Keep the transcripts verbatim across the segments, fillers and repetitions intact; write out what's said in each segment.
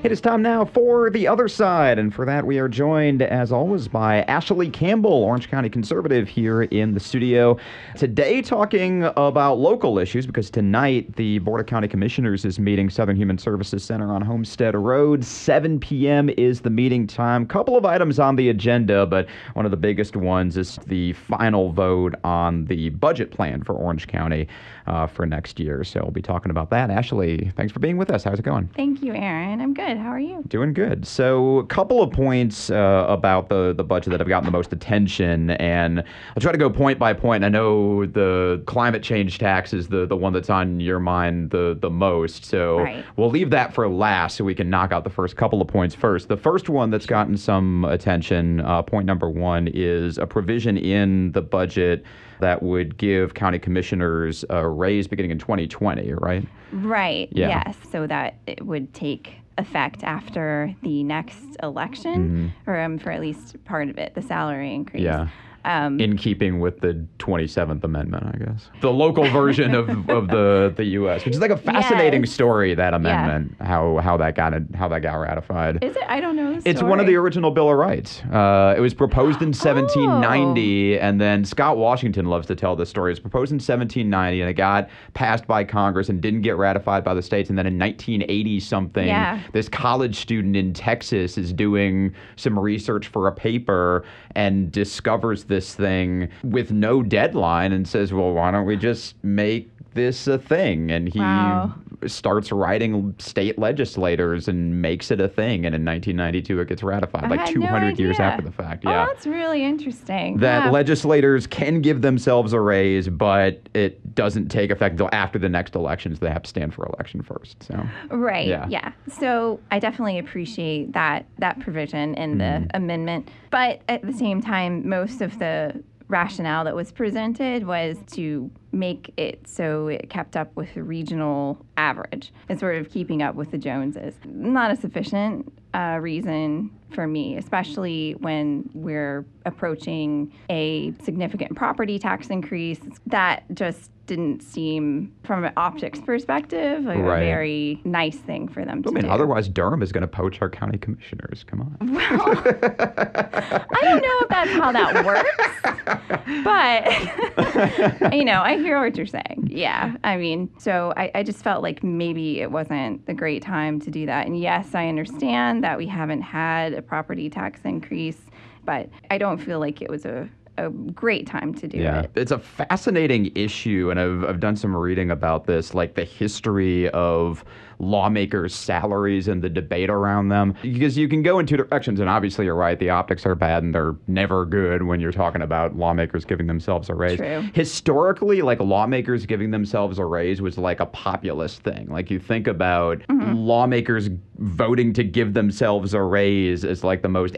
It is time now for The Other Side, and for that we are joined, as always, by Ashley Campbell, Orange County Conservative, here in the studio. Today talking about local issues, because tonight the Board of County Commissioners is meeting Southern Human Services Center on Homestead Road. seven p.m. is the meeting time. Couple of items on the agenda, but one of the biggest ones is the final vote on the budget plan for Orange County uh, for next year. So we'll be talking about that. Ashley, thanks for being with us. How's it going? Thank you, Aaron. I'm good. How are you? Doing good. So a couple of points uh, about the, the budget that have gotten the most attention, and I'll try to go point by point. I know the climate change tax is the, the one that's on your mind the, the most, so Right. We'll leave that for last so we can knock out the first couple of points first. The first one that's gotten some attention, uh, point number one, is a provision in the budget that would give county commissioners a raise beginning in twenty twenty, right? Right. Yeah. Yes. So that it would take effect after the next election, Mm-hmm. or um, for at least part of it, the salary increase. Yeah. Um, In keeping with the twenty-seventh Amendment, I guess. The local version of, of the, the U S, which is like a fascinating Yes. story, that amendment, how how that got how that got ratified. is it? I don't know. The It's one of the story. original Bill of Rights. Uh, it was proposed in seventeen ninety, Oh. and then Scott Washington loves to tell this story. It was proposed in seventeen ninety, and it got passed by Congress and didn't get ratified by the states. And then in nineteen eighty something, Yeah. this college student in Texas is doing some research for a paper and discovers this thing with no deadline and says, well, why don't we just make this a thing? And he Wow. starts writing state legislators and makes it a thing. And in nineteen ninety-two, it gets ratified, I like had two hundred no years idea. after the fact. Oh, Yeah. that's really interesting. That Yeah. legislators can give themselves a raise, but it doesn't take effect until after the next elections. They have to stand for election first. So Right. Yeah. Yeah. So I definitely appreciate that that provision in the Mm-hmm. amendment, but at the same time, most of the rationale that was presented was to make it so it kept up with the regional average and sort of keeping up with the Joneses. Not a sufficient uh, reason for me, especially when we're approaching a significant property tax increase. That just didn't seem, from an optics perspective, like Right. a very nice thing for them to I mean, do. otherwise Durham is going to poach our county commissioners. Come on. I don't know if that's how that works, but you know, I hear what you're saying. Yeah, I mean, so I, I just felt like maybe it wasn't the great time to do that. And yes, I understand that we haven't had a property tax increase, but I don't feel like it was a a great time to do Yeah, it. it's a fascinating issue, and I've I've done some reading about this, like the history of lawmakers' salaries and the debate around them, because you can go in two directions, and obviously you're right, the optics are bad and they're never good when you're talking about lawmakers giving themselves a raise. True. Historically, like lawmakers giving themselves a raise was like a populist thing. Like you think about Mm-hmm. lawmakers voting to give themselves a raise as like the most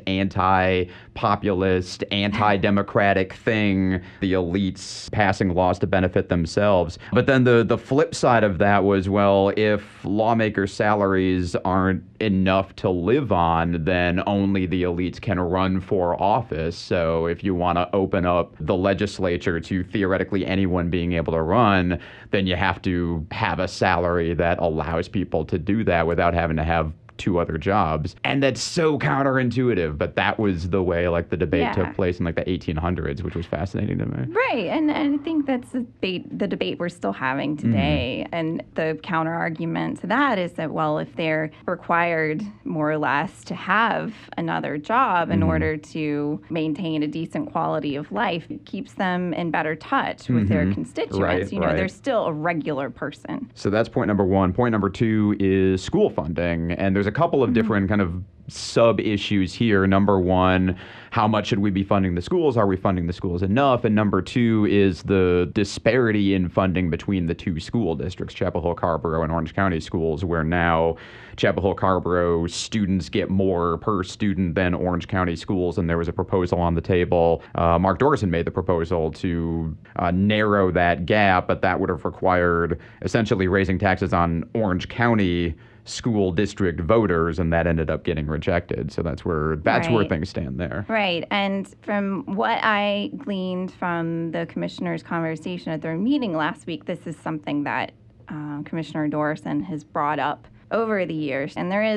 anti-populist, anti-democratic thing, the elites passing laws to benefit themselves. But then the, the flip side of that was, well, if lawmakers' salaries aren't enough to live on, then only the elites can run for office. So if you want to open up the legislature to theoretically anyone being able to run, then you have to have a salary that allows people to do that without having to have two other jobs. And that's so counterintuitive, but that was the way like the debate Yeah. took place in like the eighteen hundreds, which was fascinating to me. Right, and, and I think that's the debate, the debate we're still having today. Mm-hmm. And the counter argument to that is that, well, if they're required more or less to have another job in Mm-hmm. order to maintain a decent quality of life, it keeps them in better touch with their constituents. Mm-hmm. Right, you know, right. they're still a regular person. So that's point number one. Point number two is school funding. And there's a couple of different kind of sub issues here. Number one, how much should we be funding the schools? Are we funding the schools enough? And number two is the disparity in funding between the two school districts, Chapel Hill Carrboro and Orange County schools, where now Chapel Hill Carrboro students get more per student than Orange County schools. And there was a proposal on the table. Uh, Mark Dorson made the proposal to uh, narrow that gap, but that would have required essentially raising taxes on Orange County school district voters, and that ended up getting rejected. So that's where that's where Right. things stand there. Right. And from what I gleaned from the commissioners' conversation at their meeting last week, this is something that uh, Commissioner Dorson has brought up over the years. And there is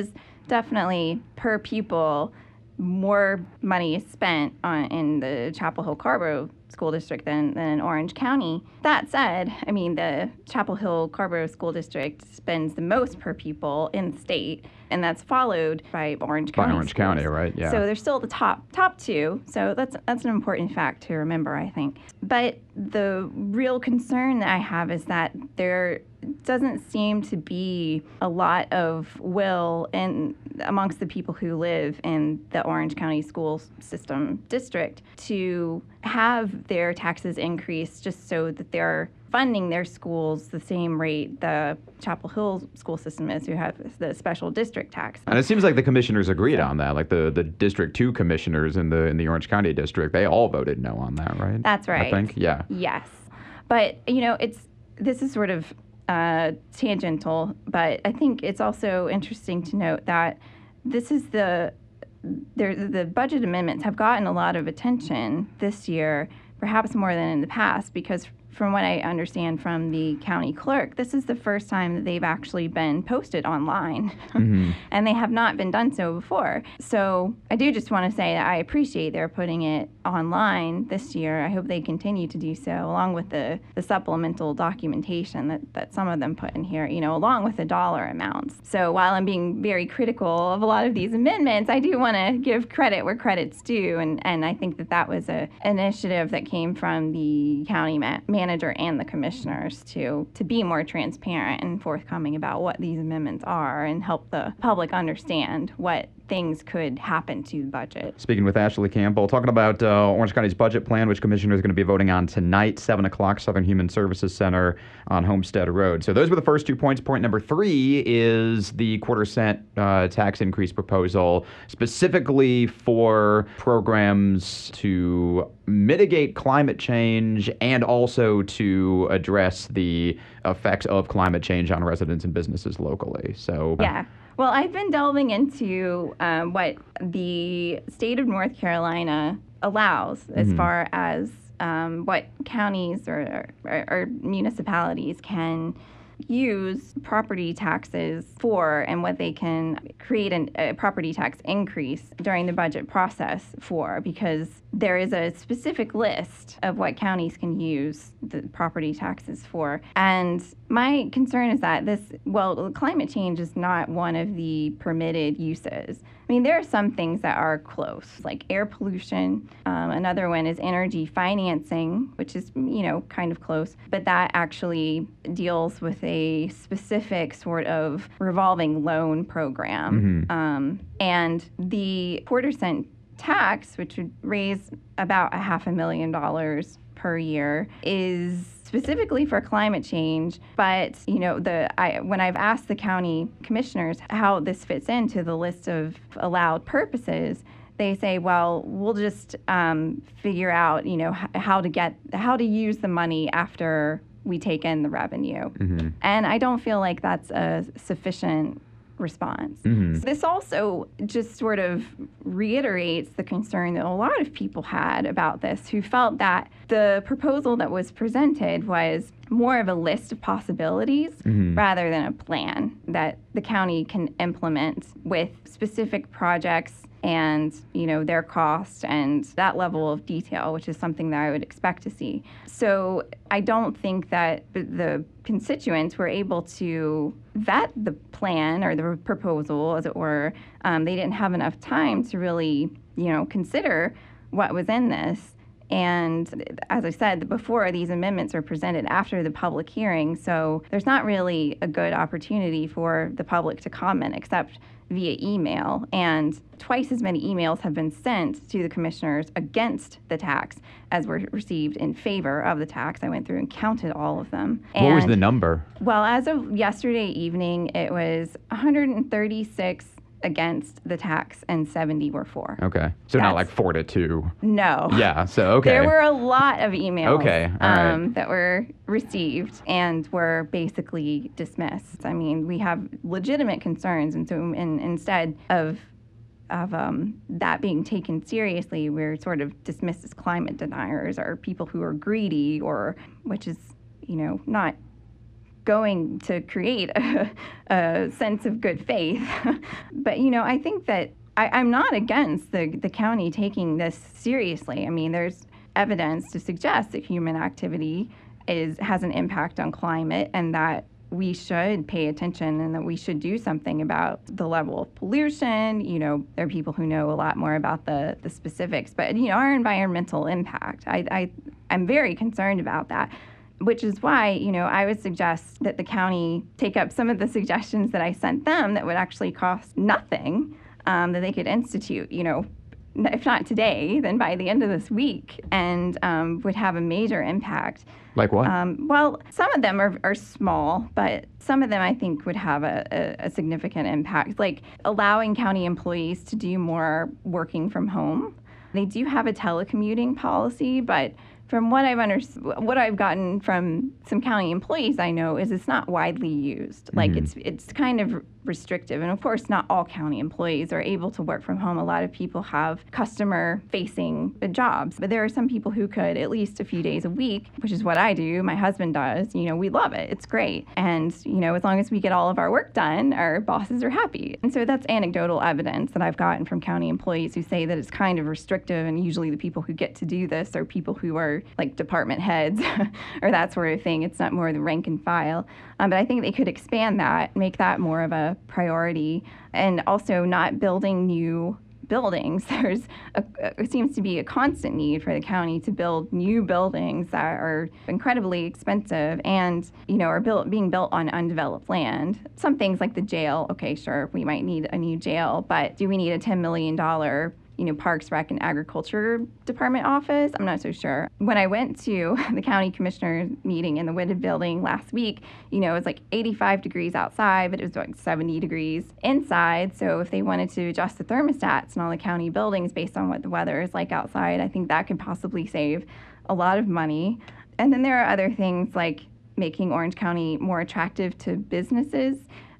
definitely per pupil, more money is spent on, in the Chapel Hill Carrboro School District than, than in Orange County. That said, I mean, the Chapel Hill Carrboro School District spends the most per pupil in the state, and that's followed by Orange County. By Orange schools. County, right? Yeah. So they're still the top top two. So that's that's an important fact to remember, I think. But the real concern that I have is that there doesn't seem to be a lot of will in amongst the people who live in the Orange County school system district to have their taxes increase just so that they're funding their schools the same rate the Chapel Hill school system is, who have the special district tax. And it seems like the commissioners agreed on that. Like the, the District two commissioners in the in the Orange County district, they all voted no on that, right? That's right. I think, yeah. Yes. But, you know, it's this is sort of uh, tangential, but I think it's also interesting to note that this is the there, the budget amendments have gotten a lot of attention this year, perhaps more than in the past, because from what I understand from the county clerk, this is the first time that they've actually been posted online, mm-hmm. and they have not been done so before. So I do just want to say that I appreciate their putting it online this year. I hope they continue to do so, along with the, the supplemental documentation that, that some of them put in here, you know, along with the dollar amounts. So while I'm being very critical of a lot of these amendments, I do want to give credit where credit's due, and, and I think that that was an initiative that came from the county ma- manager and the commissioners to to be more transparent and forthcoming about what these amendments are and help the public understand what things could happen to the budget. Speaking with Ashley Campbell, talking about uh, Orange County's budget plan, which commissioners are going to be voting on tonight, seven o'clock, Southern Human Services Center on Homestead Road. So those were the first two points. Point number three is the quarter cent uh, tax increase proposal, specifically for programs to mitigate climate change and also to address the effects of climate change on residents and businesses locally. So yeah. Well, I've been delving into um, what the state of North Carolina allows as mm-hmm. far as um, what counties or, or, or municipalities can use property taxes for and what they can create an, a property tax increase during the budget process for, because there is a specific list of what counties can use the property taxes for. And my concern is that this, well, climate change is not one of the permitted uses. I mean, there are some things that are close, like air pollution. Um, another one is energy financing, which is, you know, kind of close, but that actually deals with a specific sort of revolving loan program. Mm-hmm. Um, and the quarter cent tax, which would raise about a half a million dollars per year, is specifically for climate change. But, you know, the I, when I've asked the county commissioners how this fits into the list of allowed purposes, they say, well, we'll just um, figure out, you know, h- how to get, how to use the money after we take in the revenue. Mm-hmm. And I don't feel like that's a sufficient response. Mm-hmm. So this also just sort of reiterates the concern that a lot of people had about this, who felt that the proposal that was presented was more of a list of possibilities mm-hmm. rather than a plan that the county can implement with specific projects and, you know, their cost and that level of detail, which is something that I would expect to see. So I don't think that the constituents were able to vet the plan or the proposal, as it were. Um, they didn't have enough time to really, you know, consider what was in this. And as I said before, these amendments are presented after the public hearing, so there's not really a good opportunity for the public to comment except via email. And twice as many emails have been sent to the commissioners against the tax as were received in favor of the tax. I went through and counted all of them. What and, was the number? Well, as of yesterday evening, it was one hundred thirty-six against the tax and seventy were for. Okay. So That's, not like four to two. No. Yeah. So, okay. There were a lot of emails okay. All right. um, that were received and were basically dismissed. I mean, we have legitimate concerns, and so in, instead of of um, that being taken seriously, we're sort of dismissed as climate deniers or people who are greedy, or which is, you know, not going to create a, a sense of good faith. But, you know, I think that I, I'm not against the, the county taking this seriously. I mean, there's evidence to suggest that human activity is has an impact on climate, and that we should pay attention and that we should do something about the level of pollution. You know, there are people who know a lot more about the, the specifics, but, you know, our environmental impact, I, I, I'm very concerned about that, which is why, you know, I would suggest that the county take up some of the suggestions that I sent them that would actually cost nothing, um, that they could institute, you know, if not today, then by the end of this week, and um, would have a major impact. Like what? Um, well, some of them are, are small, but some of them I think would have a, a, a significant impact, like allowing county employees to do more working from home. They do have a telecommuting policy, but from what I've under, what I've gotten from some county employees I know is it's not widely used. Like Mhm. it's it's kind of restrictive. And of course, not all county employees are able to work from home. A lot of people have customer-facing jobs, but there are some people who could at least a few days a week, which is what I do. My husband does. You know, we love it. It's great. And, you know, as long as we get all of our work done, our bosses are happy. And so that's anecdotal evidence that I've gotten from county employees who say that it's kind of restrictive, and usually the people who get to do this are people who are like department heads or that sort of thing. It's not more the rank and file. Um, but I think they could expand that, make that more of a priority, and also not building new buildings. There's a, it seems to be a constant need for the county to build new buildings that are incredibly expensive and, you know, are built being built on undeveloped land. Some things like the jail, okay, sure, we might need a new jail, but do we need a ten million dollars you know, Parks, Rec, and Agriculture Department office? I'm not so sure. When I went to the county commissioner meeting in the Whitted building last week, you know, it was like eighty-five degrees outside, but it was like seventy degrees inside. So if they wanted to adjust the thermostats in all the county buildings based on what the weather is like outside, I think that could possibly save a lot of money. And then there are other things like making Orange County more attractive to businesses,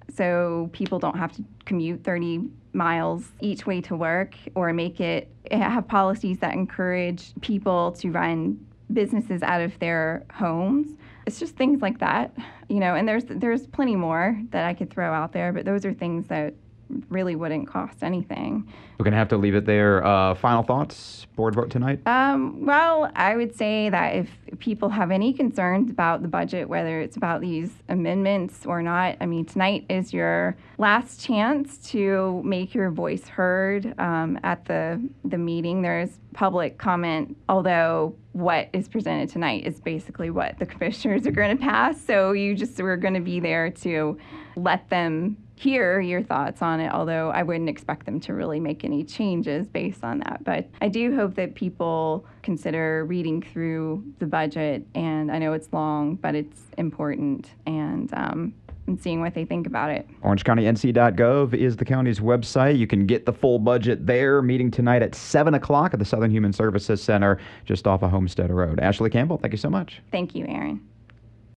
so people don't have to commute thirty miles each way to work, or make it have policies that encourage people to run businesses out of their homes. It's just things like that, you know, and there's there's plenty more that I could throw out there, but those are things that really wouldn't cost anything. We're going to have to leave it there. Uh, final thoughts, board vote tonight? Um, well, I would say that if people have any concerns about the budget, whether it's about these amendments or not, I mean, tonight is your last chance to make your voice heard um, at the, the meeting. There's public comment, although what is presented tonight is basically what the commissioners are going to pass. So you just were going to be there to let them hear your thoughts on it, although I wouldn't expect them to really make any changes based on that. But I do hope that people consider reading through the budget, and I know it's long, but it's important, and um, and seeing what they think about it. orange county n c dot gov is the county's website. You can get the full budget there. Meeting tonight at seven o'clock at the Southern Human Services Center just off of Homestead Road. Ashley Campbell, thank you so much. Thank you, Aaron.